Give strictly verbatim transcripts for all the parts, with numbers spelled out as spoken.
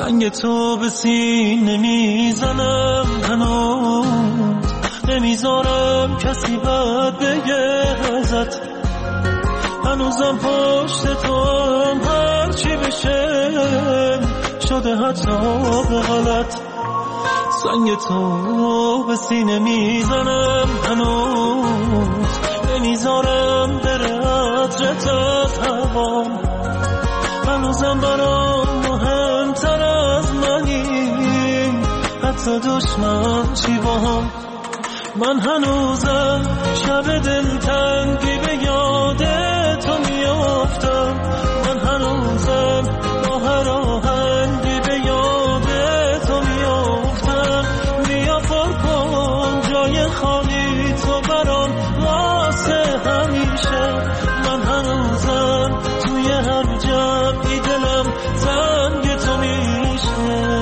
سنگ تو به سینه میزنم هنوز، نمیذارم کسی بد بگه ازت، هنوزم پشت تو هم هرچی بشه شده حتی به غلط. سنگ تو به سینه میزنم هنوز، نمیذارم بره عطرت از هوام، هنوزم برام مهمتر از منی، حتی دشمن چی با هم. من هنوزم شب دلتنگی به یاد تو میافتم، من هنوزم با هر آهنگی به یاد تو میافتم. بیا پر کن جای خالی تو برام واسه همیشه، من هنوزم توی هر جمعی دلم زنگ تو میشه.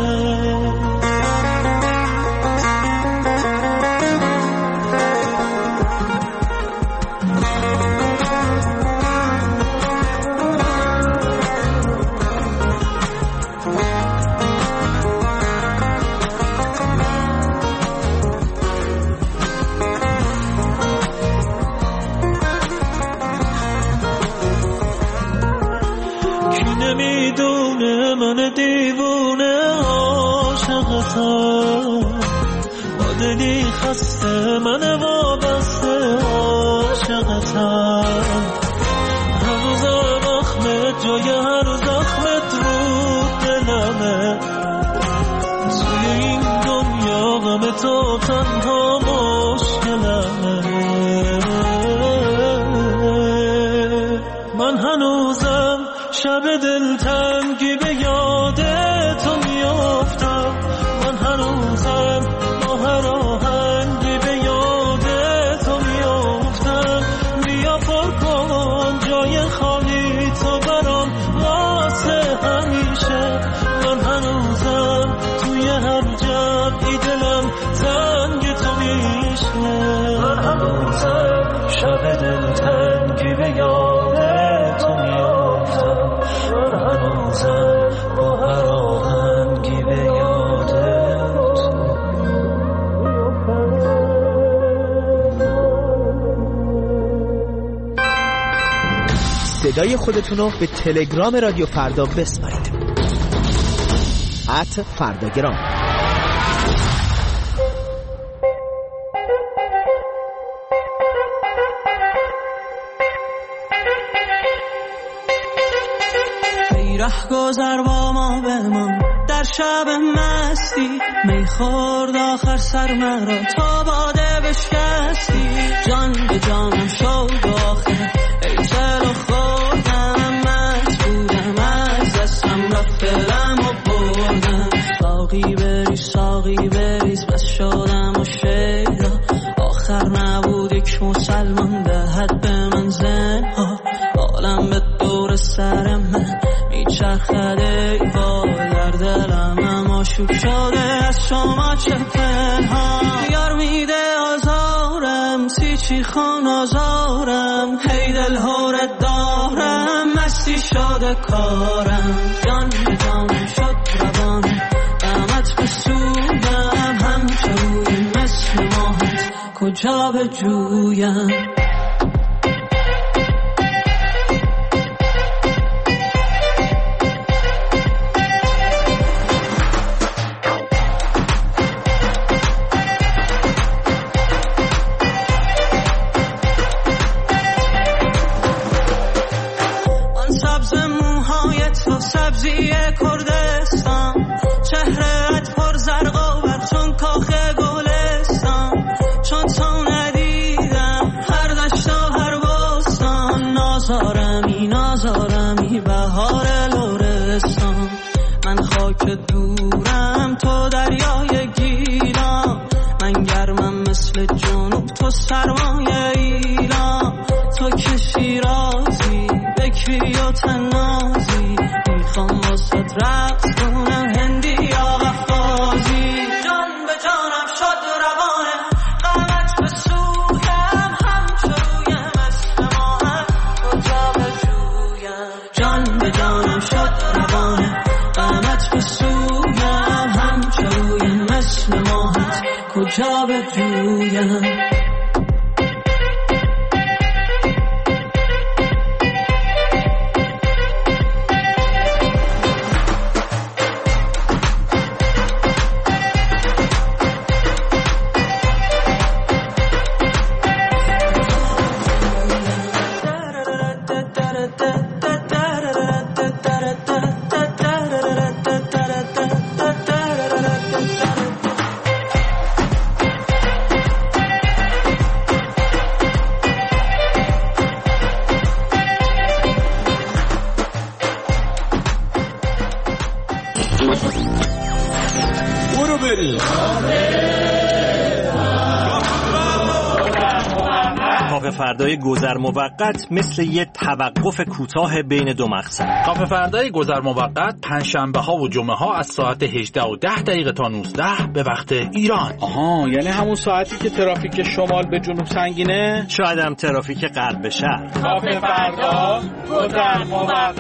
نمیدونه من دیوونه عاشقتم، با دلی خسته من وابسته عاشقتم، هنوزم اخمت جای هر زخمت رو دلمه، توی این دنیا غم تو تنها مشکلمه. من هنوزم شب دلتنگی به یاد تو میافتم، من هنوزم با هر آهنگی به یاد تو میافتم. بیا پر کن جای خالی تو برام واسه همیشه، من هنوزم توی هر جمعی دلم زنگ تو میشه. من هنوزم شب دلتنگی به یاد تو میافتم، من هنوزم با هر آهنگی به یاد تو. صدای خودتونو به تلگرام رادیو فردا بسپارید. ات فرداگرام. ره گذر با ما بمان در شب مستی، میخورد آخر سر مرا تا باده بشکستی، جان به جانم شد آخر ای چلو خوردم، مست بودم از دستم رفت دلم و بردم. ساقی بریز ساقی بریز بس شدم و شیدا، آخر نبود یک مسلمان دهد به من زنها، عالم به دور سر من میچرخد ای وای، در دلم اما شوک شده از شما چه پنهان. یار میده آزارم سی چی خان آزارم، هی دل هورت دارم مستی شده کارم، جان به جانم شد روانم غمت به سویم، همچه روی مثل ماهت کجا به جویم. سبزی کردستان، چهرهت پر زرق و برق چون کاخ گلستان، چون تو ندیدم هر دشت و هر بستان، نازارمی نازارمی بهار لرستان. من خاک دورم تو دریای گیلان، من گرمم مثل جنوب تو سرمایه ایلان، تو که شیرازی بکری و تنازی، میخوام واسه رقص کنم هندی یا قفقازی، جان به جانم شد روانه غمت به سویم، همچو روی مثل ماهم کجا به جویم، جان به جانم شد روانه غمت به سویم. جا به جویم. فردای گذر موقت مثل یه توقف کوتاه بین دو مقصد. کافه فردای گذر موقت پنجشنبه ها و جمعه ها از ساعت هجده و ده دقیقه تا نوزده به وقت ایران. آها، یعنی همون ساعتی که ترافیک شمال به جنوب سنگینه، شاید هم ترافیک غرب به شرق. کافه فردا گذر موقت.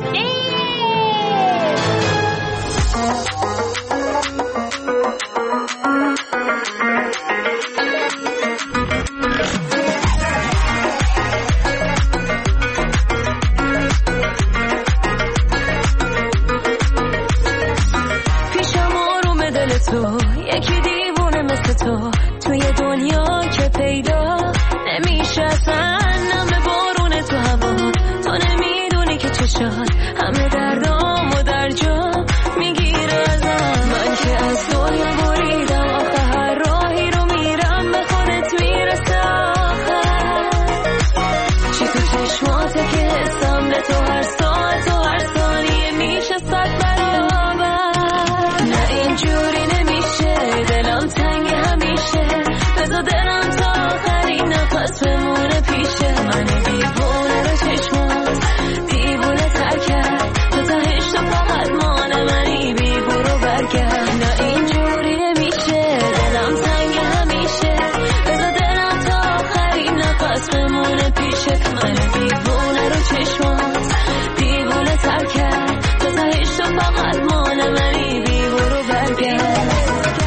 تو یکی دیوونه مثل تو توی دنیا که پیدا نمیشه اصلا، نم بارونه تو هوا، تو نمیدونی که چشات همه دردام و در جا میگیره ازم. من که از دنیا بریدم آخه هر راهی رو میرم به خودت میرسه آخر. چی تو چشماته که حسم به تو هر ساعت و هر ثانیه میشه صد برابر. نه اینجوری دلم تنگ همیشه، بذار دلم تا آخرین نفس بمونه پیشه. من دیوونه رو چشمات دیوونه تر کرد، تو تهش تو فقط مانه منی بی برو برگرد. نه اینجوری نمیشه، دلم تنگ همیشه، بذار دلم تا آخرین نفس بمونه پیشه. من دیوونه رو چشمات دیوونه تر کرد، تو تهش تو فقط مانه منی بی برو برگرد.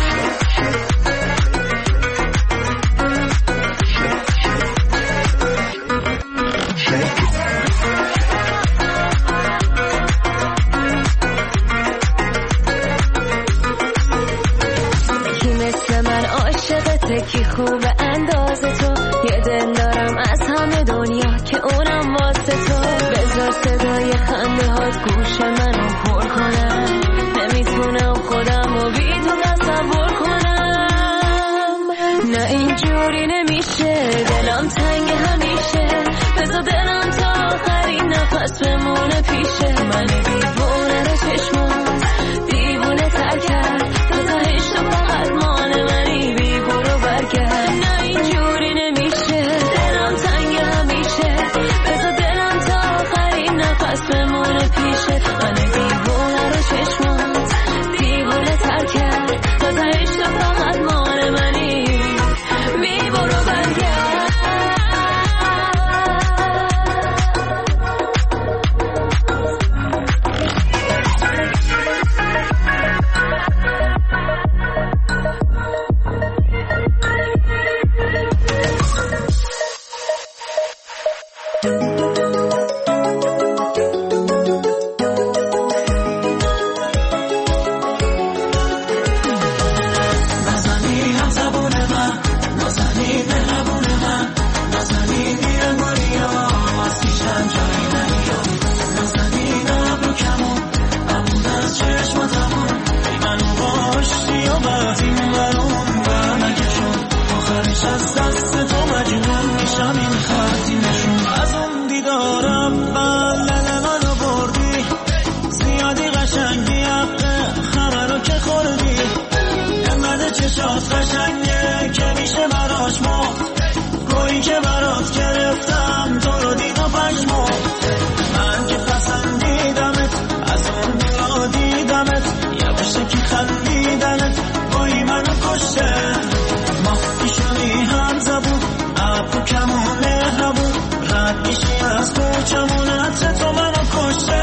کی خوب اندازه تو، یه دل دارم از همه دنیا که اونم واسه تو. بذار صدای خنده هات گوش منو پر کنم، نمیتونم خودم و بی تو تصور کنم. نه اینجوری نمیشه، دلم تنگ همیشه، بذار دلم تا آخرین نفس بمونه پیشه. من دیوونه رو چشمات دیوونه تر کرد، تو تهش تو فقط مانه منی بی برو برگرد. نه اینجوری نمیشه، دلم تنگ همیشه، بذار دلم تا آخرین نفس بمونه پیشه. من دیوونه رو چشمات دیوونه تر کرد، تو تهش تو فقط مانه منی بی برو برگرد. قشنگه که میشه براش مفت، گویی که برات گرفتم تو رو دید و پشمفت. من که پسندیدمت از اون دورا دیدمت، یواشکی خندیدنت گویی منو کشته. ما پیشونی هم زبون ابرو کمون مهربون، رد میشی از کوچمون عطر تو منو کشته.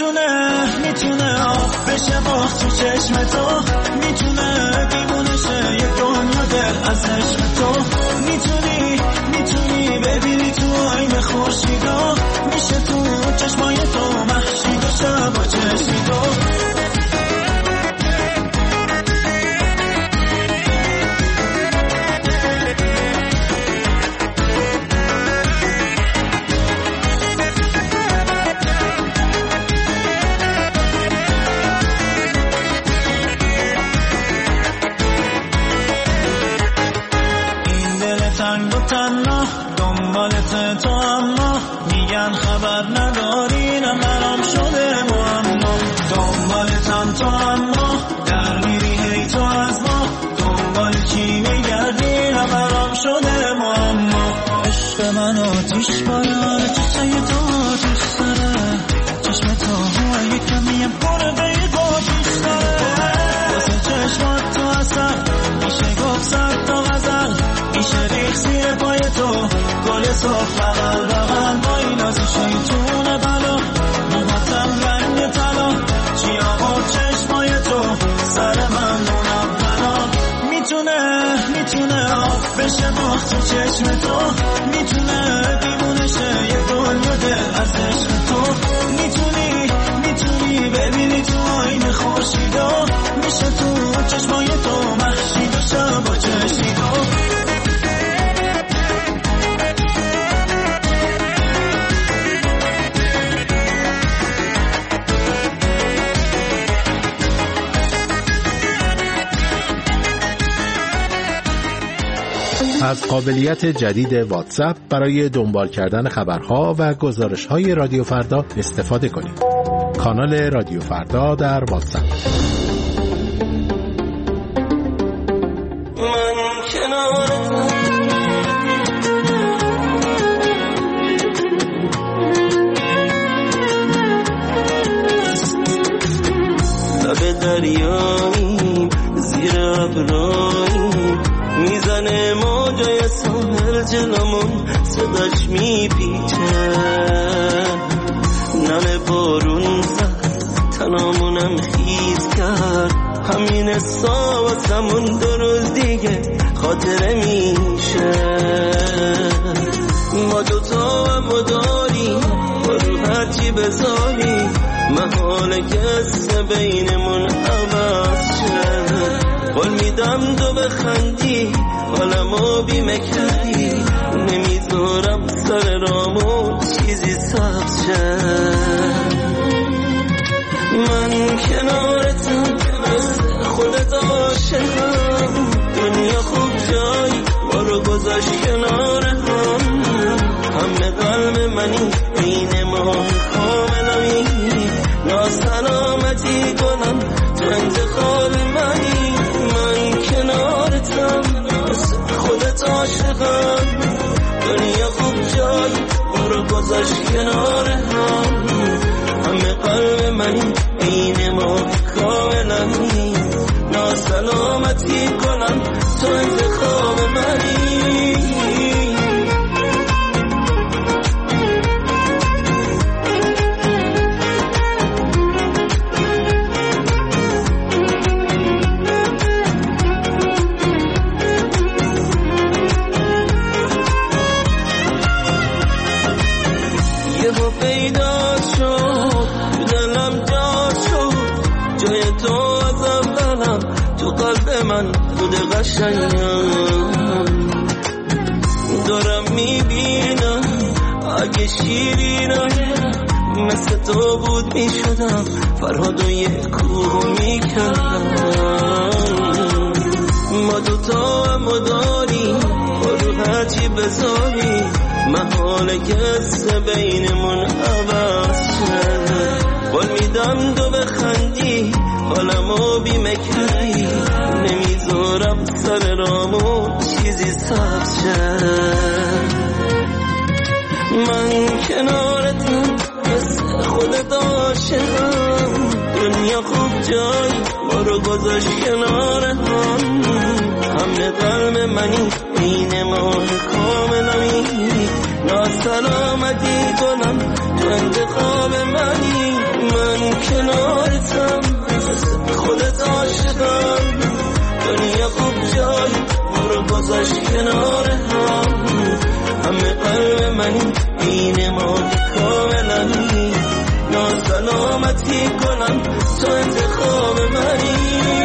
میتونه میتونه آب بشه باخت تو چشم تو، میتونه دیوونه شه از عشق تو. میتونی میتونی ببینی تو آینه خورشیدا، میشه تو چشمای تو محشید و شب و چشیدو. دنبالت تو اما میگن خبر نداری، نمرام شده معما. دنبالتم تو اما در میری هی تو از ما، دنبال چی میگردی نمرام شده معما. عشق من آتیش باران چشای تو آتیش داره، چشم تو هوای کمیم پرده با پیش داره. واسه چشمات تو اصلا میشه گفت سر تا غزل، میشه ریخ زیر پای تو گل صاف بغل بغل. با این از شیطون بلا موهاتم رنگ طلا، چی آقا چشمای تو سر من منولا. میتونه میتونه آب بشه باخت تو چشم تو، میتونه دیوونه شه یه دنیا دل از عشق تو. میتونی میتونی ببینی تو آینه خورشیدا، میشه تو چشمای تو محشید و شب و چشیدو. از قابلیت جدید واتساپ برای دنبال کردن خبرها و گزارش‌های رادیو فردا استفاده کنید. کانال رادیو فردا در واتساپ. من کنارتم، لب دریایی زیر ابرایی، میزنه موجای ساحل جلومون صداش میپیچه. نم بارون زد تنامونم خیز کرد، همین حسا واسمون دو روز دیگه خاطره میشه. ما دوتا هم داریم برو هرچی بذاری، محاله کس بینمون عوض شه. قول میدم تو بخندی حالمو بیمه کردی، نمیذارم سر رامو چیزی سبز شه. من کنارتم مثل خودت عاشقم، دنیا خوب جایی برو گذاشت کنار هم. همه قلب منی بین ما کاملمی، ناسلامتی کنم تو انتخاب منی. من کنارتم مثل خودت عاشقم، دنیا خوب جایی برو گذاشت کنار هم. همه قلب منی بین ما کاملمی، ناسلامتی کنم تو انتخاب منی. من خود قشنگم دارم میبینم، اگه شیرینم مثل تو بود میشدم، فرهاد و یه کوه میکردم. ما دوتا هم داریم برو هرچی بذاری، محاله کس بینمون عوض شه. قول میدم تو بخندی حالمو بیمه کردی، نمیذارم سر رامو چیزی سبز شه. من کنارتم مثل خودت عاشقم، دنیا خوب جایی برو گذاشت کنار هم. همه قلب منی بین ما کاملمی، ناسلامتی کنم تو انتخاب منی. من کنارتم خودت عاشقم، دنیا خوب جایی برو گذاشت گذشت کنار هم همه قلب منی این ما کاملنی ناسلامتی کنم تو انتخاب منی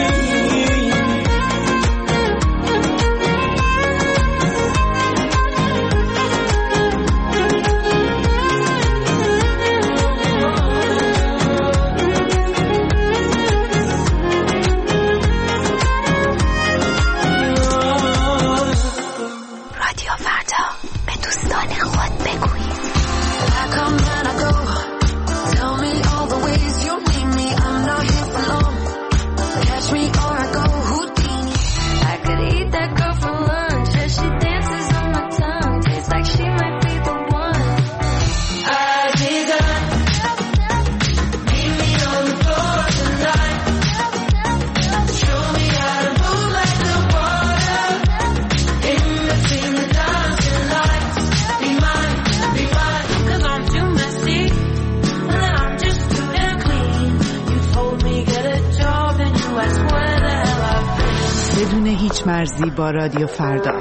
هیچ مرزی با رادیو فردا.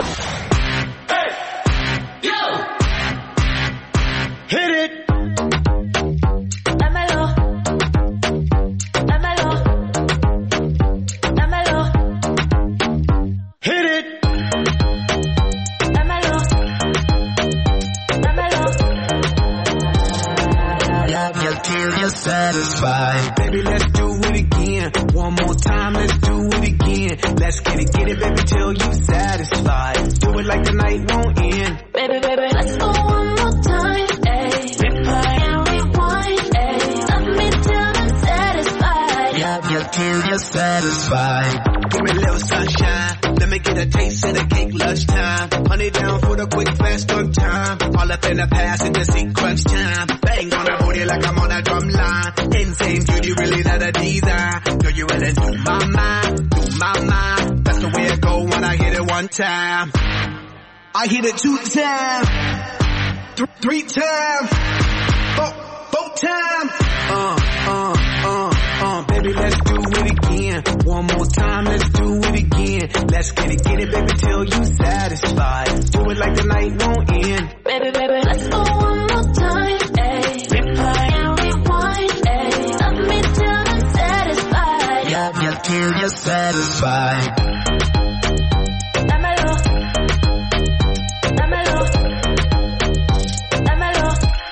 Satisfied, baby, let's do it again. One more time, let's do it again. Let's get it, get it, baby, till you satisfied. Do it like the night won't end. Baby, baby, let's go one more time. Ayy, replay and rewind. Ayy, love me till I'm satisfied. Love you till you're satisfied. Give me a little sunshine. Let me get a taste of the cake lunchtime. Honey down for the quick fast good time. All up in the passenger seat crunch time. Bang on the booty like I'm on a drum line. Insane beauty really not a design. Girl, you really do my mind, do my mind. That's the way it go when I hit it one time. I hit it two times, th- three times, four, four times. Uh, uh, uh, uh, baby, let's do it again. One more time, let's do it again. Let's get it, get it, baby, till you satisfied. Do it like the night won't end. Baby, baby, let's go one more time. Ayy, replay and rewind. Ayy, love me till I'm satisfied. Love you till you're satisfied. Dámelo, dámelo, dámelo.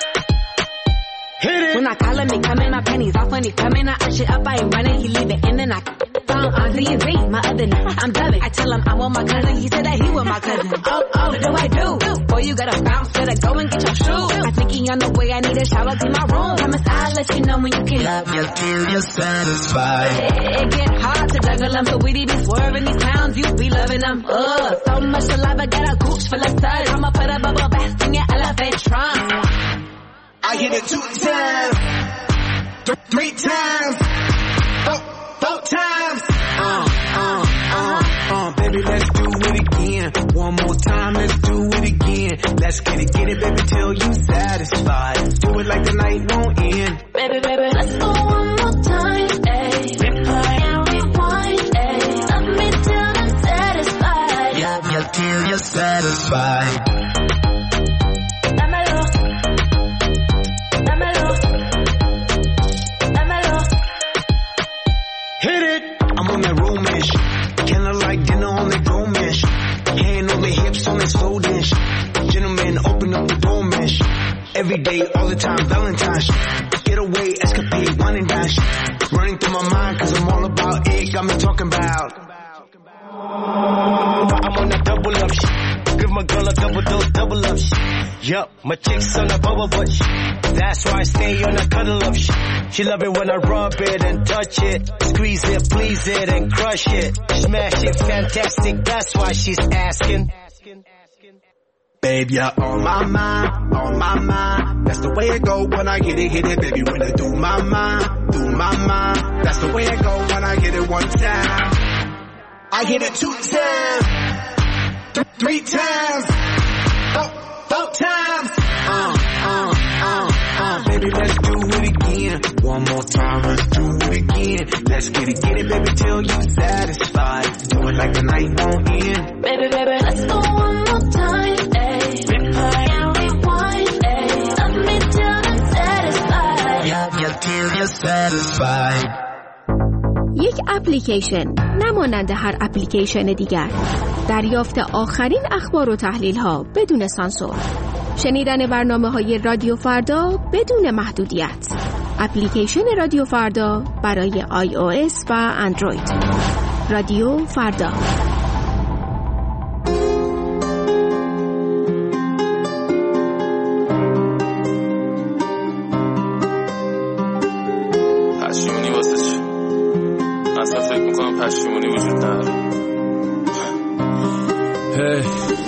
Hit it. When I call him, he coming, my pennies off when he coming. I ush it up, I ain't running, he leave it in and I found on Z and Z, my other name. I'm dubbing. I tell him I'm with my cousin, he said that he with my cousin. Oh, oh, what do I do? Boy, you gotta bounce, better go and get your shoes. I think he on the way, I need a shower, clean my room. Promise I'll let you know when you can. Love you till you're satisfied. It, it get hard to juggle them, so we be swerving these pounds, you be loving them. Ugh, so much saliva, got a gooch full of suds. I'ma put a bubble bath in your elephant trunk. I hit it two times, th- three times, four, four times. Uh, uh, uh, uh, baby, let's do it again. One more time, let's do it again. Let's get it, get it, baby, till you satisfied. Do it like the night won't end. Baby, baby, let's go one more time. Ayy, replay and rewind. Ayy, love me till I'm satisfied. Love you till you're satisfied. Dámelo, dámelo, dámelo. Hit it. I'm on that room-ish. Kinda like dinner on that dome-ish. Hand on the hips on that slow dish. Gentlemen, open up the dome-ish. Every day, all the time, Valentine's. Get away, escapade, wine and dash. Running through my mind, cause I'm all about it. Got me talking about. I'm on that double up shit. Give my girl a double dose, double up shit. Yup, my chick's on a bubble butt shit. That's why I stay on a cuddle up shit. She love it when I rub it and touch it. Squeeze it, please it, and crush it. Smash it, fantastic, that's why she's asking. Babe, you're on my mind, on my mind. That's the way it go when I get it, hit it, baby. When I do my mind, do my mind. That's the way it go when I hit it one time. I hit it two times, th- three times, four, four times. Uh, uh, uh, uh, baby, let's do it again. One more time, let's do it again. Let's get it, get it, baby, till you satisfied. Do it like the night won't end. Baby, baby, let's go one more time, ayy. Replay and rewind, ayy. Love me till I'm satisfied. Yeah, yeah, till you're satisfied. یک اپلیکیشن نمانند هر اپلیکیشن دیگر. دریافت آخرین اخبار و تحلیل ها بدون سانسور. شنیدن برنامه های رادیو فردا بدون محدودیت. اپلیکیشن رادیو فردا برای آی او اس و اندروید. رادیو فردا. پشیمونی واسه چی؟ اصلا فکر میکنم پشیمونی وجود نداره. هی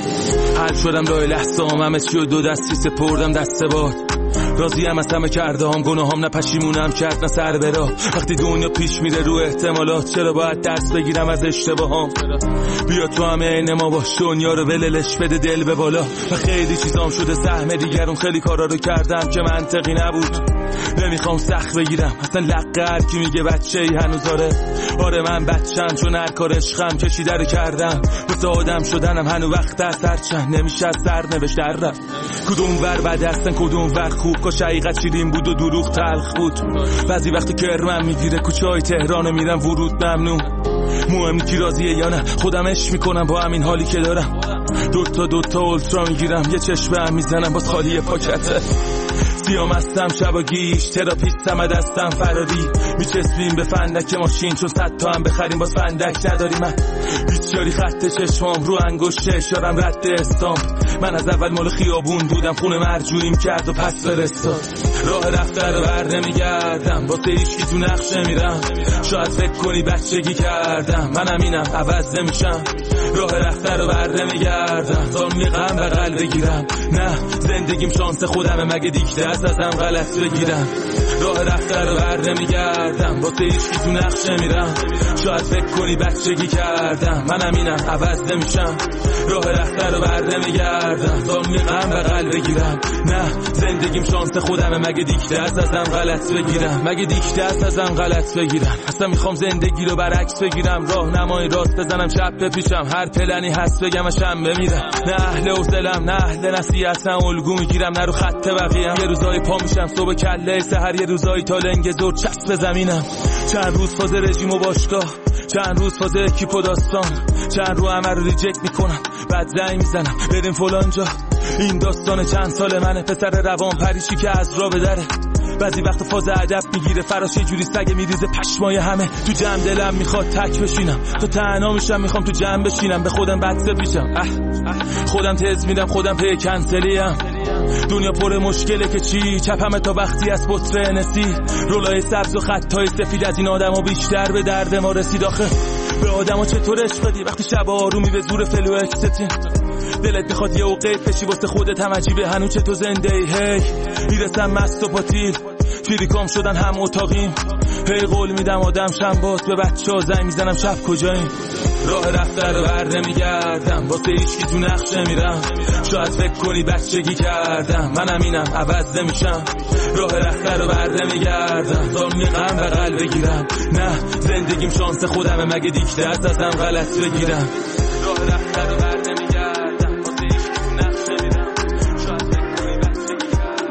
حل شدم راه لحظه هم همه چی و دو دستی سپردم دست باد. راضی هم از همه کرده هم گناهام، نه پشیمونم کرد نه سر برا. وقتی دنیا پیش میره رو احتمالات، چرا باید درس بگیرم از اشتباهام؟ بیا تو همه عین ما باش، دنیا رو وللش بده دل به بالا. و خیلی چیزام شده سهم دیگرون، خیلی کارا رو کردم که منطقی نبود. نمیخوام سخت بگیرم اصلا لقه هر کی میگه بچه ای هنوز آره. آره من بچم چون هر کار عشقم کشیده رو کردم. واسه آدم شدنم هنو وقت از هرچند نمیشه از سر نوشت در رفت. کدوم ور بد هستن کدوم ور خوب، کاش حقیقت شیرین بود و دروغ تلخ بود. بعضی وقتی کرمم میگیره کوچه های تهرانو میرم ورود ممنوع. مهم کی راضیه یا نه، خودم عشق میکنم با همین حالی که دارم. دوتا دوتا اولترا میگیرم یه چشمه هم میزنم باز خالی پاکته. سیام هستم شبا گیش تراپیستم دستم فراری. میچسبیم به فندک ماشین چون صد تا هم بخریم باز فندک نداری. من بیچاری خط چشمام رو انگشت اشارم رد استامپ. من از اول مال خیابون بودم خونه مرجوعیم کرد و پس فرستاد. راه رفته رو بر نمیگردم واسه هیچکی تو نقشه میرم. شاید فکر کنی بچگی کردم منم اینم عوض نمیشم. راه رفته رو بر نمیگردم تا میغم بغل بگیرم. نه زندگیم شانس خودمه مگه دیکته از ازم غلط بگیرم. راه رفته رو بر نمیگردم واسه هیچکی تو نقشه میرم. شاید فکر کنی بچگی کردم منم اینم عوض نمیشم. راه رفته رو بر نمیگردم تا میغم بغل بگیرم. نه زندگیم شانس خودمه مگه دیکته از ازم غلط بگیرم. مگه دیکته از ازم غلط بگیرم. اصلا میخوام زندگی رو برعکس بگیرم. راه نمای راست بزنم چپ بپیچم. هر پلنی هست بگم اشم بمیرم. نه اهل حوصله‌ام نه اهل نصیحتم. الگو میگیرم نه رو خط بقیه‌ام. یه روزای پا میشم صبح کله سحر، یه روزای تا لنگ زور چسب زمینم. چند روز فاز رژیم و باشگاه، چند روز فاز اکیپ و داستان، چند رو همه رو ریجکت میکنم بعد زنگ میزنم بریم فلان جا. این داستان چند سال منه، پسر روان پریشی که از را بدره. بعضی وقت فاز ادب میگیره فراش یه جوری سگ میریزه پشمای همه. تو جمع دلم میخواد تک بشینم، تو تنها میشم میخوام تو جمع بشینم. به خودم بد پیشم اه خودم تز میدم خودم پی کنسلیم. دنیا پر مشکله که چی چپمه تا وقتی از بطر نسی. رولای سبز و خطای سفید از این آدمو بیشتر به درد ما رسید. آخه به آدمو چطور عشق بدی وقتی شب آرومی به زور فلو اکستین. دلت بخواد یه اوقیت بشی واسه خودت هم عجیبه هنو چه تو زنده ای. هی میرسم مست و پاتیل فیریکام شدن هم اتاقیم. هی قول میدم آدم شم باز به بچه ها زنگ میزنم شب کجاییم. راه رفته رو بر نمیگردم واسه هیچکی تو نقشه میرم. شاید فکر کنی بچگی کردم منم اینم عوض نمیشم. راه رفته رو بر نمیگردم تا میغم بغل بگیرم. نه زندگیم شانس خودمه مگه دیکته از ازم غلط بگیرم. راه رفته رو بر نمیگردم واسه هیچکی تو نقشه میرم. شاید فکر کنی بچگی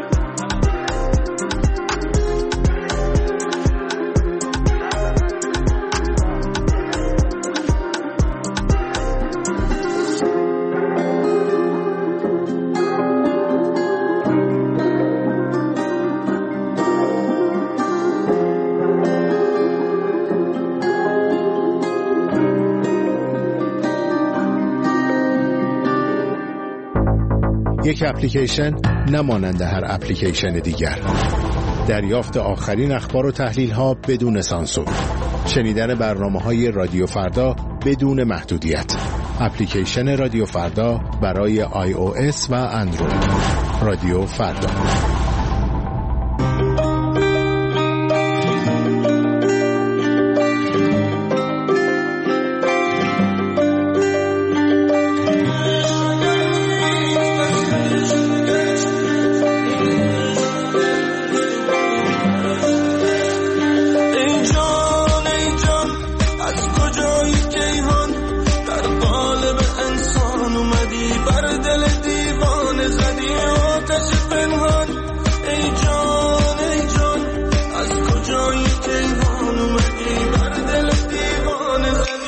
یک اپلیکیشن نمانند هر اپلیکیشن دیگر. دریافت آخرین اخبار و تحلیل ها بدون سانسور. شنیدن برنامه های رادیو فردا بدون محدودیت. اپلیکیشن رادیو فردا برای آی او اس و اندروید. رادیو فردا.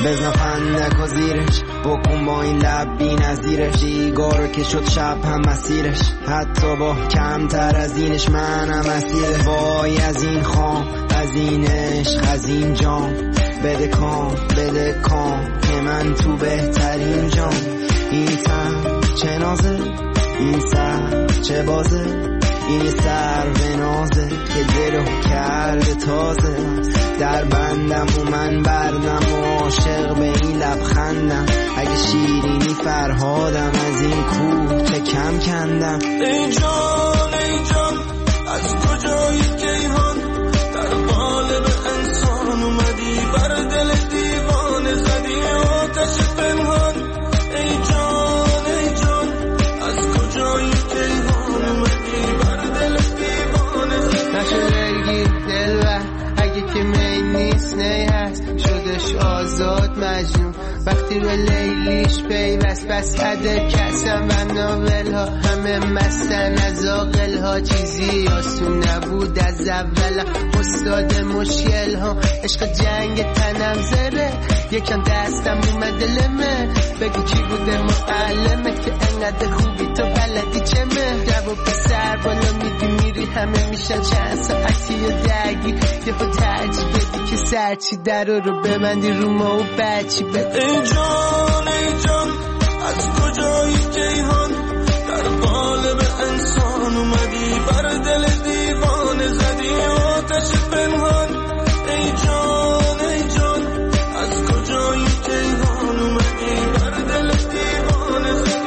بزن فندک و زیرش بکن با این لب بی نظیرش دیگارو که شد شب هم مسیرش حتی با کمتر از اینش منم اسیرش وای از این خام از این عشق از این جام بده کام بده کام که من تو بهترین جام این تن چه نازه این سر چه بازه این سر به نازه که دلو کرده تازه در بندم و من بردم و عاشق به این لبخندم اگه شیرینی فرهادم از این کوه چه کم کندم ای جان ای جان از کجایی کیهان در قالب انسان اومدی بر دل دیوانه زدی آتش پنهان ای جان ای جان از کجایی کیهان اومدی بر دل دیوانه زدی نشده گیر دل و اگه که می نیست نی هست شدش آزاد مجنون وقتی به لیلیش پیوست بس عده کسم و ناول ها همه مستن از آقل ها چیزی آسون نبود از اول استاد مشکل ها عشق جنگ تنم زره یکم دستم اومده لمه بگو کی بوده معلمه که انقدر خوبی تو بلدی چمه جواب پسر بالا میدی میری همه میشن چند ساعتی و درگی یه خود ترجی بدی که سرچی در رو ببندی رو ما و بچی بدی ای جان ای جان از کجایی کیهان در قالب انسان اومدی بر دل دیوانه زدی آتش پنهان ای جان ای جان از کجایی کیهان اومدی بر دل دیوانه زدی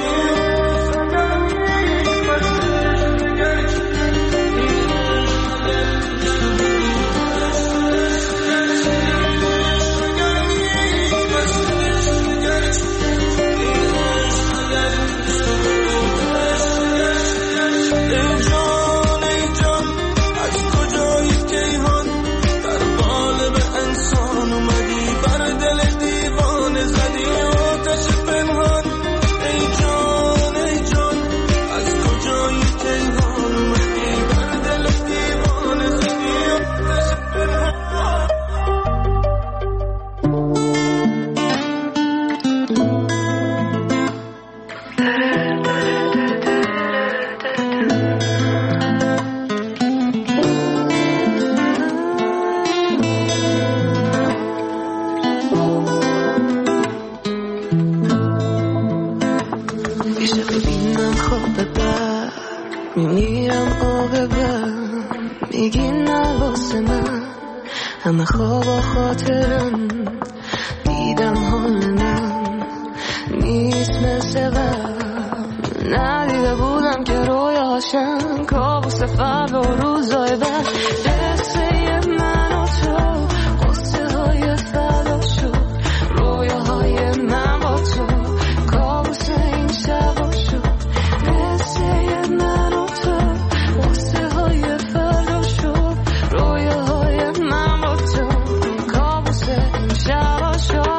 همه خواب و خاطرم دیدم حال من نیست مثل قبل ندیده بودم که رویاشم کابوس فردا و روزای بعد قصه من و تو قصه های فردا شد رویاهای من با تو کابوس این شبا شد قصه من و تو قصه های فردا شد رویاهای من با تو کابوس این شبا شد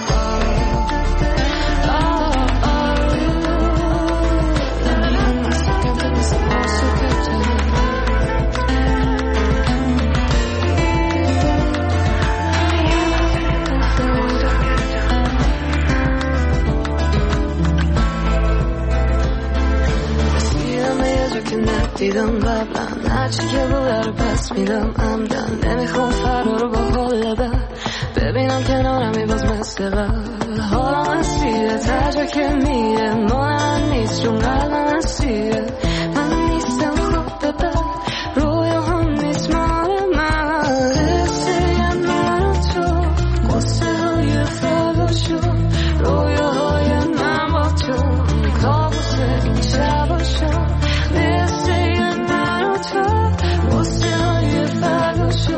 دیدم قبلا هرچی که بوده رو پس میدم عمدن نمیخوام فردا رو با حال بد ببینم کنارمی باز مثل قبل حالا مسیره ترجا که میره مانم نیست چون قلبم مسیره من نیستم خوب به بد رویا هم نیست مال من قصه من و تو قصه های فردا شد رویاهای من با تو کابوس این شبا شد قصه من و تو قصه های فردا شد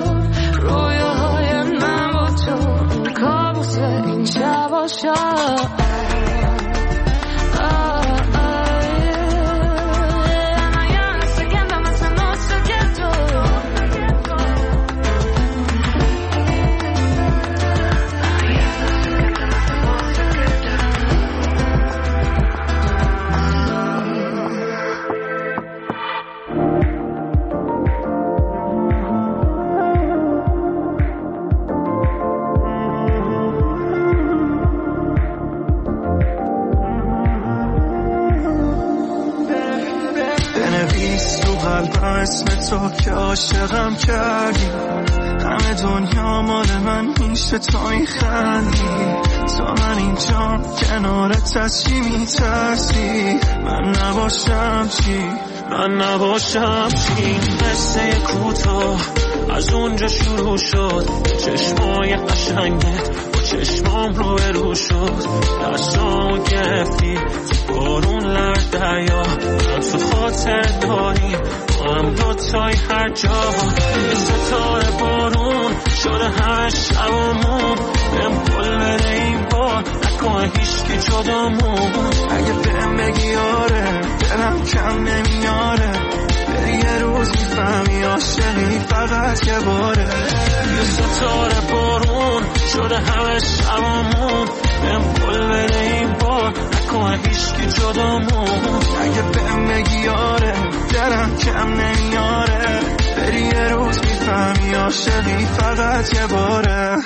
تو که عاشقم کردی، همه دنیا مال من میشه تو میخندی، تا من اینجا کنارت از چی میترسی؟ من نباشم چی؟ من نباشم چی؟ قصه کوتاه از اونجا شروع شد، چشمای قشنگت با چشمام رو برو شد، دستامو گرفتی تو بارون لرد دریا، من تو خاطر داری با هم دوتای هر جا، یه ستاره بارون شده همه شبامون، بهم قول بده این بار نکنه هیچکی جدامون، اگه بهم بگی آره دلم کم نمیاره، بری یه روز میفهمی عاشقی فقط یه باره، یه ستاره بارون شده همه شبامون، بهم قول بده این بار نکنه هیچکی جدامون، اگه بهم بگی آره دلم کم نمیاره، بری یه روز میفهمی عاشقی فقط یه باره.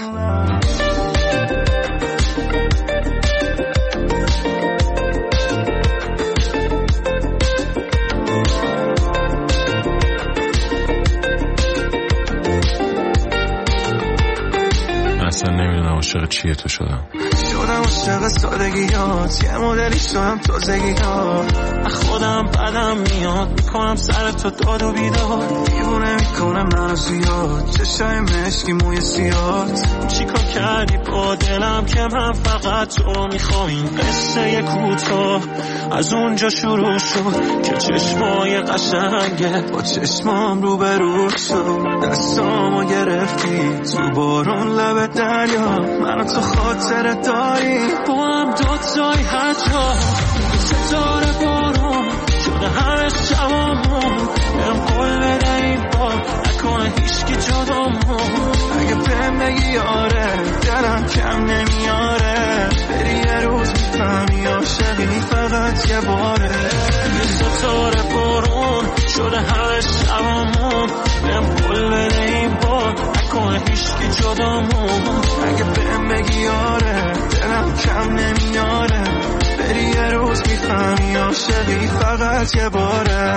اصلا نمیدونم عاشق چیه تو شدم شدم عاشق سادگیات، یه مدلی شدم تازگیات، خودم بدم میاد میکنم سر تو داد و بیداد، دیوونه میکنم منو زیاد، چشای مشکی موی سیاد، چیکار کردی با دلم که من فقط تو میخوام، این قصه کوتاه از اونجا شروع شد که چشمای قشنگت با چشمام رو برو شد، دستامو گرفتی تو بارون لب دریا، منو تو خاطر داری با هم دوتای هر جا، ستاره بارون شده همه شبامون، بهم قول بده این بار نکنه هیچکی جدامون، اگه بهم بگی آره دلم کم نمیاره، بری یه روز میفهمی عاشقی فقط یه باره، یه ستاره بارون شده همه شبامون، بهم قول بده این بار نکنه هیچکی جدامون، اگه بهم بگی آره دلم کم نمیاره، بری یه روز میفهمی عاشقی فقط یه باره.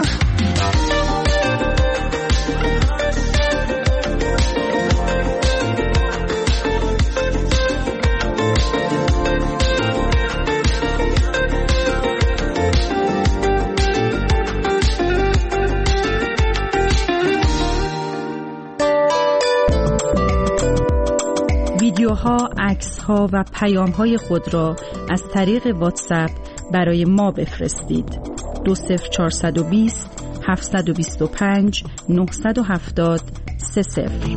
ویدیوها، عکس‌ها و پیام‌های خود را از طریق واتساپ برای ما بفرستید. دو صفر چهارصد و بیست هفتصد و بیست و پنج نهصد و هفتاد سه صفر.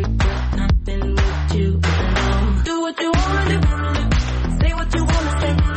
Do what you wanna do, say what you wanna say.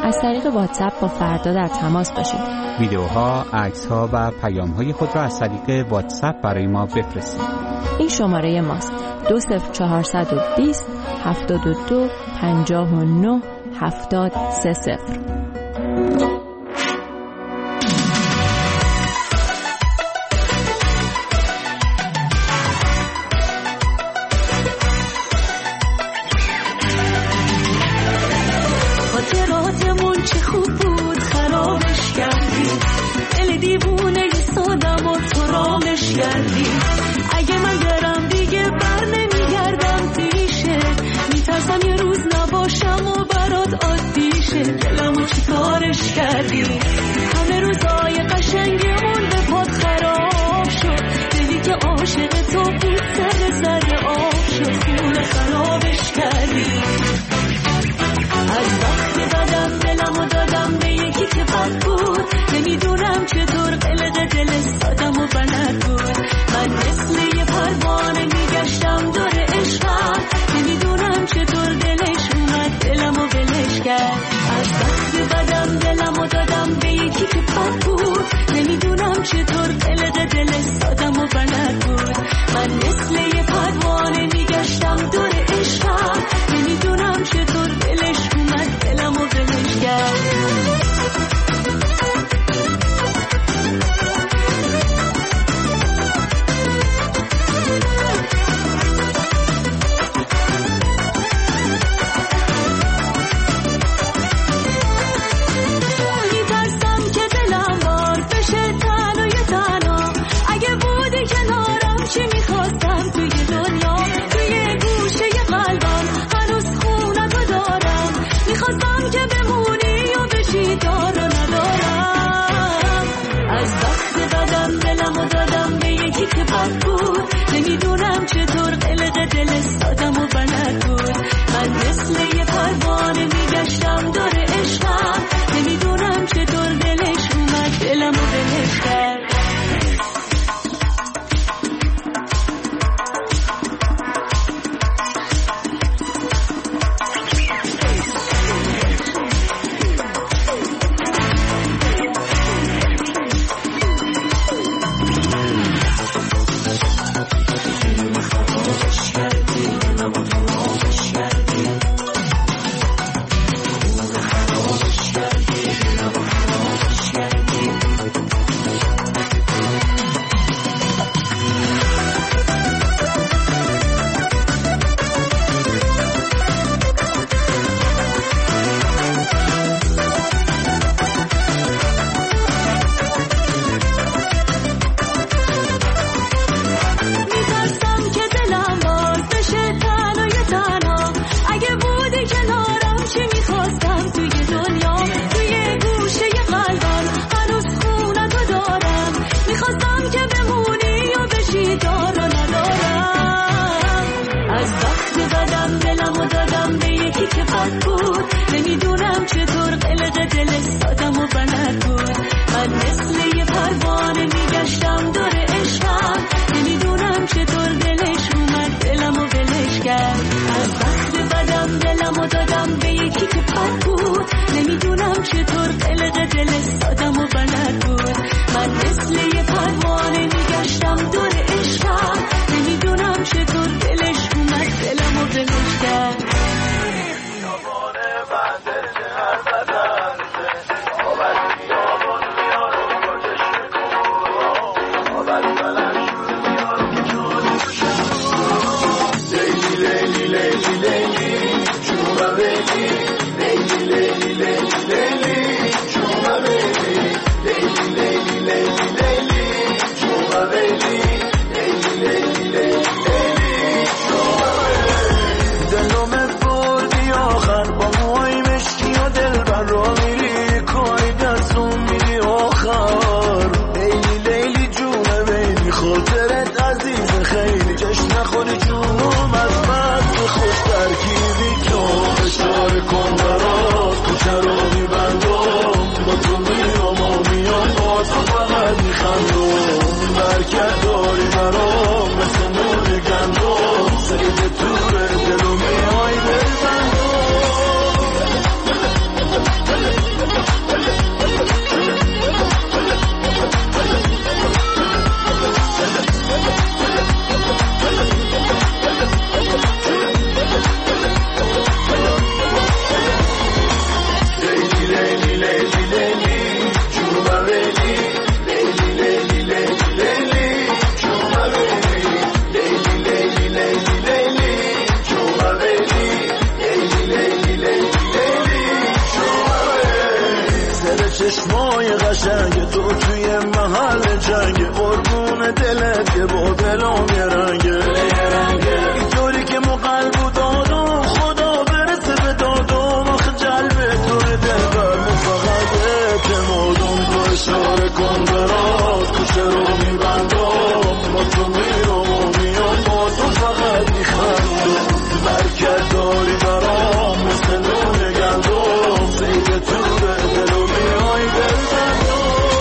از طریق واتساپ با فردا در تماس باشید. ویدیوها، عکس‌ها و پیام‌های خود را از طریق واتساپ برای ما بفرستید. این شماره ماست: دو صفر چهارصد و بیست هفتاد و دو پنجاه و نه هفتاد سه صفر. خاطراتمون چه خوب بود خرابش کردی، دل دیوونه سادم و تو رامش کردی. اگه من برم دیگه بر نمیگردم پیشه، میترسم یه روز نباشم و برات عادیشه. دلمو چی کارش کردی، همه روزای قشنگمون به پات خراب شد. دلی که عاشق تو بود سر سر آب شد، خونه خرابش کردی. از وقتی بدم دلمو دادم به یکی که بد بود، نمیدونم چطور قلق دل سادم و بلد بود. من مثل یه پروانه میگشتم دور عشقم، نمیدونم چطور دلش اومد دلمو ولش کرد. از وقتی بدم دلمو دادم به یکی چشمای قشنگ تو توی محل جنگ، قربون دلت که با دلم یه رنگه، اینطوری که مو قلبو دادم خدا برسه به دادم، آخه جلب توی دلبر مو فقط اعتمادم، تو اشاره کن برات کوچه رو میبندم، با تو میرم و میام با تو فقط میخندم، برکت داری برام مثل نون گندم، زیده تو به دل و میای دل بندم.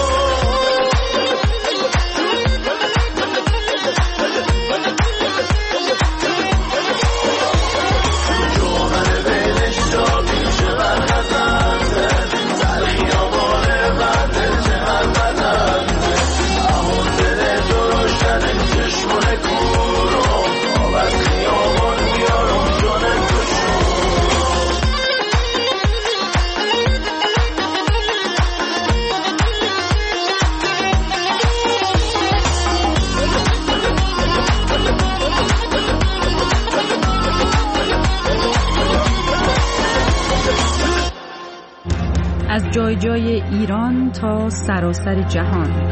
جوهر بینش جابی چقدر خزنده، تلخی آباره بنده چقدر بدنده، همون دل تو روشن چشمونه کورم، آب از خیابان بیارم جانه تو شون. از جای جای ایران تا سراسر جهان،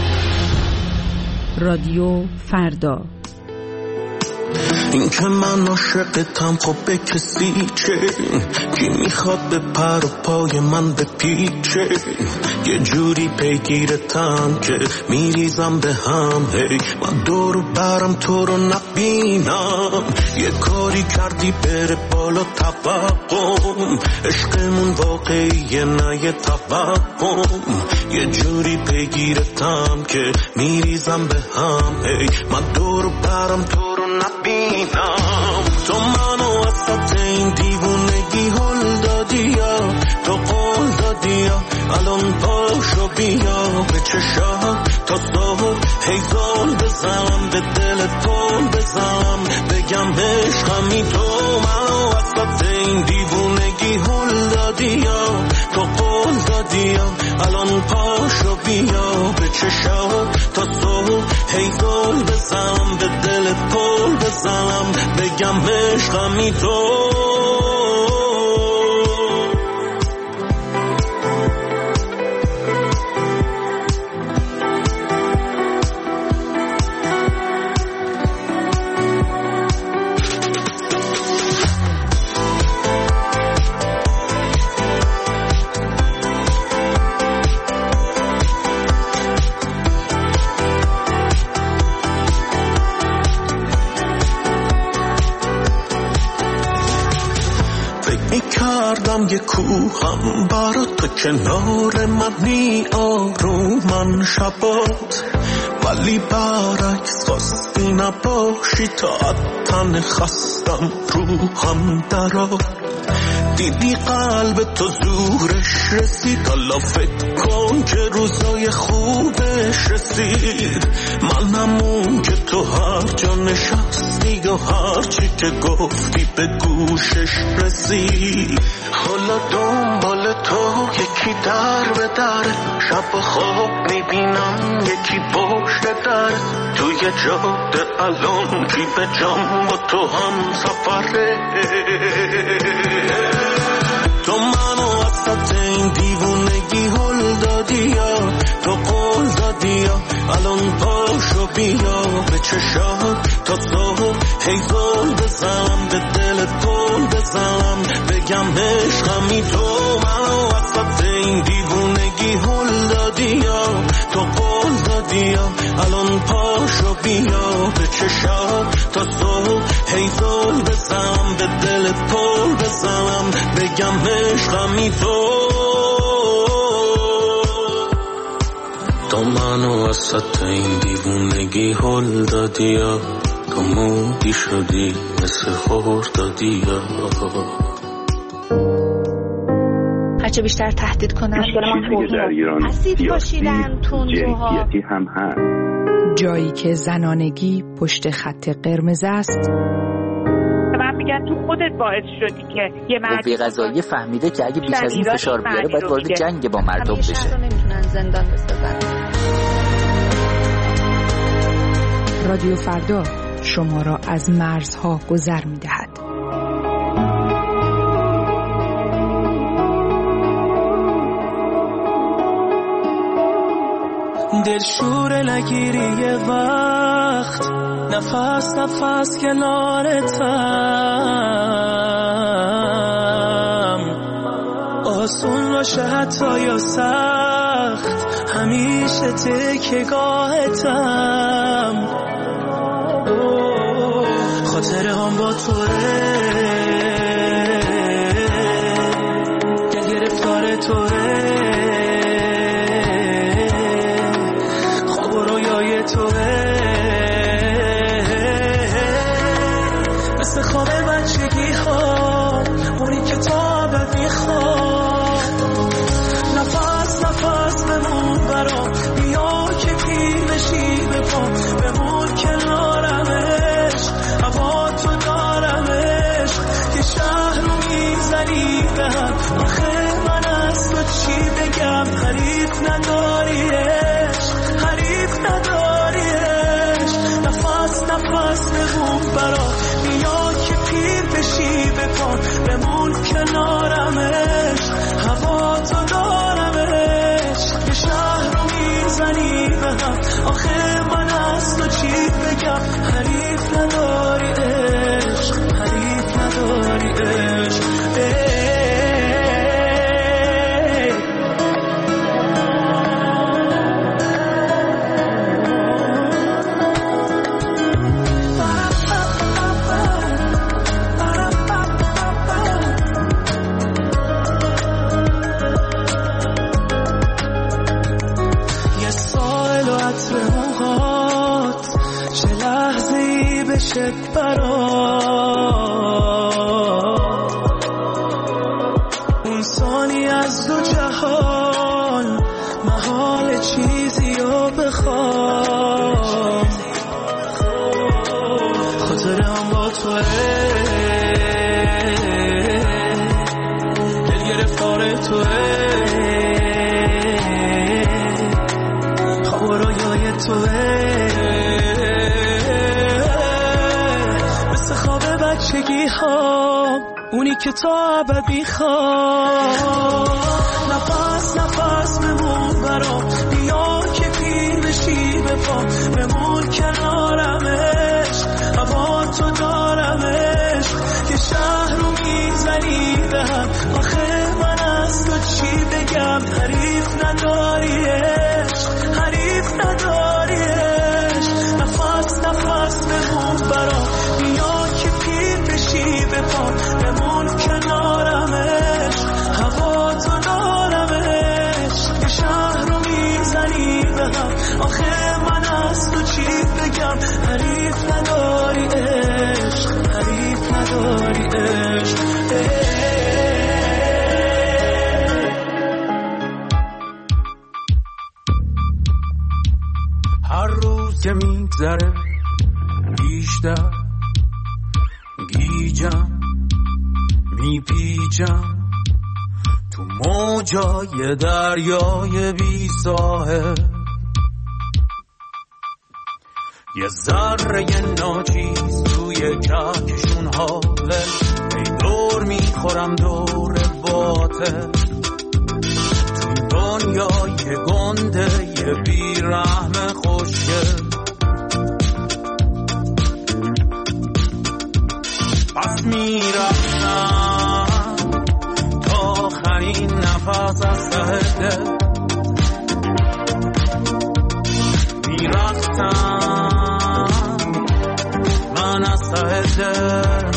رادیو فردا. این که من عاشقتم خب به کسی چه، کی میخواد به پر و پای من بپیچه، یه جوری پیگیرتم که میریزم به هم، هی من دور و برم تو رو نبینم، یه کاری کردی بره بالا توقم، عشقمون واقعیه نه یه توقم، یه جوری پیگیرتم که میریزم به هم، هی من دور و برم تو رو نبینم، تو منو وسط این دیوونگی هل دادی یا تو قول دادی یا الان پاشو بیا به چشات تا صبح، هی زول بزنم به دل پول بزنم بگم عشقمی، تو منو وسط این دیوونگی هل دادی یا تو قول دادی یا الان پاشو بیا به چشات تا صبح، هی زول بزنم به دل پول بزنم بگم عشقمی تو. کردم یه کوهم برا تو کنار من می آرومن شبات، ولی برعکس خواستی نباشی تا تن خستم روحم درات، دیدی قلب تو زورش رسید، حالا فکر کن که روزای خوبش رسید، من همون که تو هر جا نشستی و هر چی که گفتی به گوشش رسید، حالا دنبال تو یکی در به در، شب و خواب میبینم یکی پشت در، توی جاده الان جیب جام با تو هم سفره، تو منو وسط این دیوونگی هل دادی یا تو قول دادی یا الان پاشو بیا به چشات تا صبح، هی زول بزنم به دل پول بزنم بگم عشقمی، تو منو وسط این دیوونگی هل دادی یا تو قول دادی یا الان پاشو بیا به چشات تا صبح، هی زول بزنم به دل پول بزنم بگم عشقمی تو. تو منو وسط این دیوونگی هل دادی یا تو مودی شدی مثل خور دادی یا هرچه بیشتر تهدید کنن اسید پاشیدن تندروها هم هست. جایی که زنانگی پشت خط قرمز است، من میگن تو خودت باعث شدی که یه مردی قضایی فهمیده که اگه بیش از این فشار بیاره باید وارد جنگ با مردم بشه. همیشه نمیتونن زندان بسازن. رادیو فردا شما را از مرزها گذر میدهد. دلشور نگیری یه وقت نفس نفس کنارتم آسون باشه حتی یا سخت همیشه تکیه‌گاهتم خاطره هم با توه دل گرفتار توه خواب و رویای توه مثل خواب بچگی ها اونی که تا ابد میخواد نفس نفس بمون برام بیا که پیر بشی بپام بمون کنارمش هوا تو دارمش که شهر رو میزنی به هم آخه من از تو چی بگم حریف نداریش حریف نداریش نفس نفس بمون برام بیا که پیر بشی بپام بمون کنارمش هوا تو دارمش که شهر رو میزنی به هم آخه من از تو چی بگم حریف نداری عشق حریف نداری عشق اون ثانی از دو جهان محال چیزی رو بخوام خاطره هم با توه دل گرفتار توه خواب و رویای توه بچگی ها اونی که تا ابد میخواد نفس نفس بمون برام بیا که پیر بشی بپام بمون کنارمش هوا تو دارمش که شهر رو میزنی به هم آخه من از تو چی بگم حریف نداریش حریف نداریش نفس نفس بمون برام بیا بپام بمون کنارمش هوا تو دارمش که شهر رو میزنی به هم آخه من از تو چی بگم حریف نداری عشق حریف نداری عشق هر روز که میگذره بیشتر گیجم میپیچم تو موجای دریای بی ساحل یه ذره ناچیز توی کهکشون حاله ای دور میخورم دور باطل توی دنیای گنده یه بیرحم خوشگل پس میرفتم تا آخرین نفس از ته دل میرفتم من از ته دل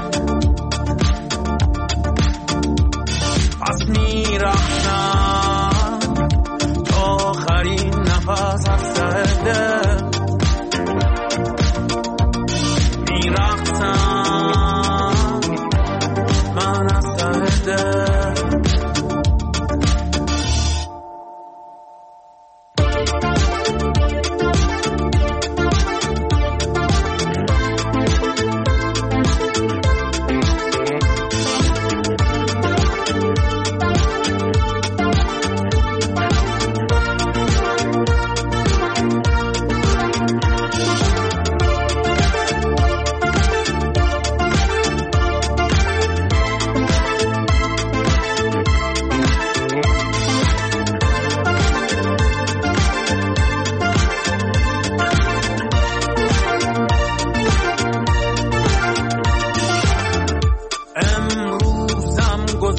پس میرفتم تا آخرین نفس از ته دل میرفتم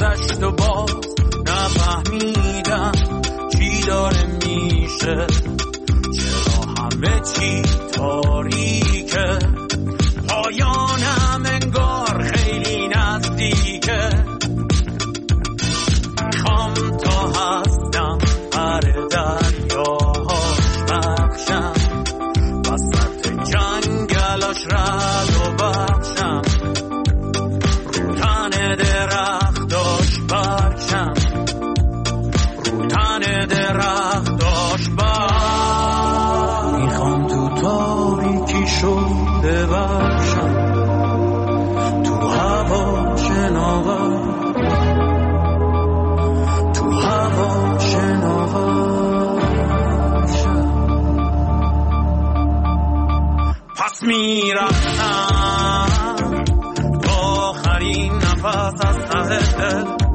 گذشت و باز نفهمیدم چی داره میشه، چرا همه چی تاریکه، پایانم انگار خیلی نزدیکه، میخوام تا هستم هر دریاهاش بخشم، وسط جنگلاش رد و بخشم، رو تن درختاش برشم، رو تن درختاش برشم، میخوام تو تاریکی شده بخشم، تو هوا شناور، تو هوا شناور شم. پس میرفتم تا آخرین نفس از ته دل،